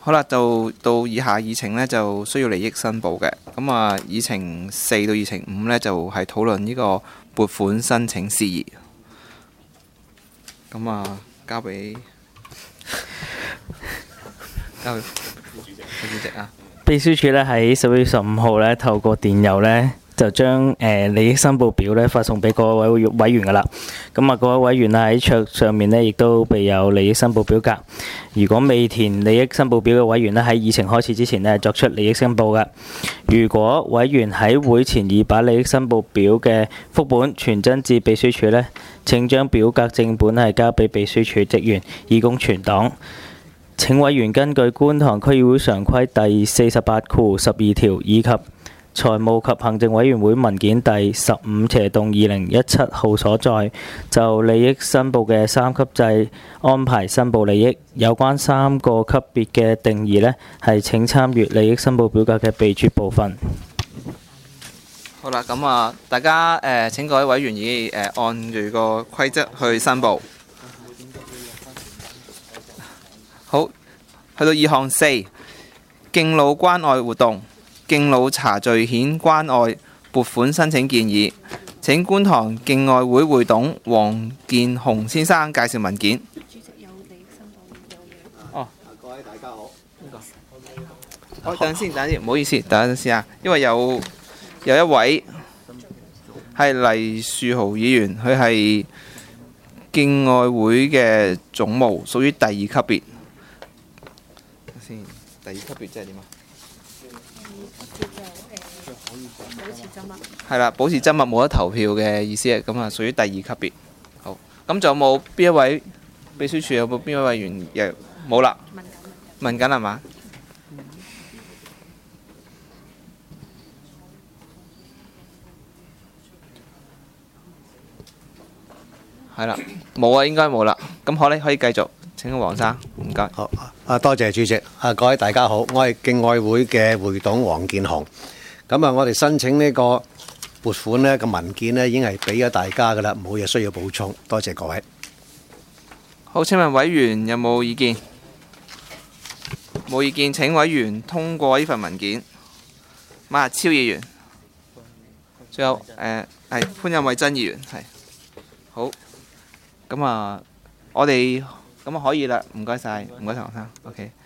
好啦，就到以下議程呢，就需要利益申報嘅。咁啊，議程4到議程5呢，就係討論呢個撥款申請事宜。咁啊，交俾副主席啊。 秘書處咧喺10月15號咧透過電郵咧就將利益申報表咧發送俾各位委員噶啦。咁啊，各位委員咧喺桌上面咧亦都備有利益申報表格。如果未填利益申報表嘅委員咧喺議程開始之前咧作出利益申報嘅。如果委員喺會前已把利益申報表嘅副本傳真至秘書處咧，請將表格正本係交俾秘書處職員以供存檔。請委員根據觀塘區議會常規第48/12條以及財務及行政委員會文件第15/2017號所在，就利益申報嘅3級制安排申報利益。有關3個級別嘅定義呢，係請參閱利益申報表格嘅備註部分。 好啦，咁啊，大家請各位委員以按住個規則去申報。好，去到議項4，敬老關愛活動，敬老茶敘顯關愛撥款申請建議。請觀塘敬愛會會董黃建雄先生介紹文件。 主席有利益申報哦， 各位大家好。 好，等陣先，唔好意思，等陣先啊，因為有一位係黎樹豪議員，佢係敬愛會嘅總務，屬於第2級別。先，第2級別即係點啊？ 保持緘默。 係啦，保持緘默冇得投票嘅意思啊，咁啊屬於第2級別。好，咁仲有冇邊一位秘書處有冇邊一位委員又冇啦？問緊係嘛？係啦，冇啊，應該冇啦。咁可以繼續。請黃生，唔該。 好多謝主席。各位大家好，我係敬愛會嘅會董黃建雄。咁啊，我哋申請呢個撥款呢個文件呢已經係俾咗大家噶啦，冇嘢需要補充。多謝各位。 好，請問委員有冇意見？冇意見，請委員通過呢份文件。馬日超議員，仲有係潘欣偉珍議員，係好。咁啊，我哋咁啊可以啦，唔該晒，唔該晒黃生，OK。